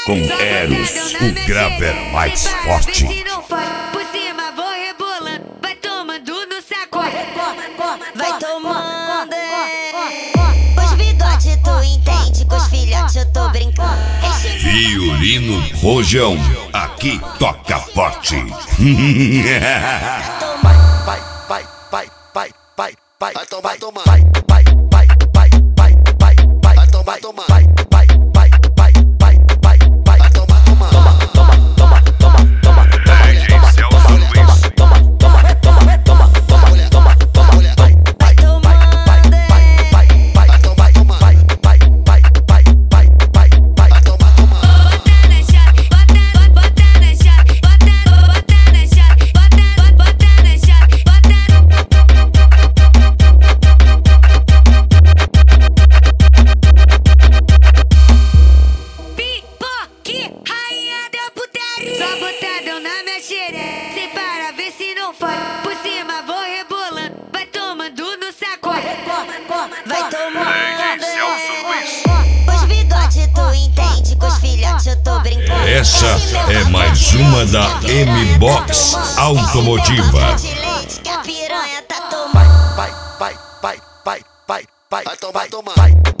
Com Eros, o graver mais forte. Por cima vou rebolando, vai tomando no saco. Vai tomando, os bigode tu entende, com os filhotes eu tô brincando. Violino Rojão, aqui toca forte. Vai tomar. Só botadão na minha xereca, sem para ver se não foi. Por cima vou rebolando, vai tomando no saco. Vai tomando, os bigode tu entende, com os filhotes eu tô brincando. Essa é mais uma da M-Box Automotiva. Que a piranha tá tomando. Vai tomar.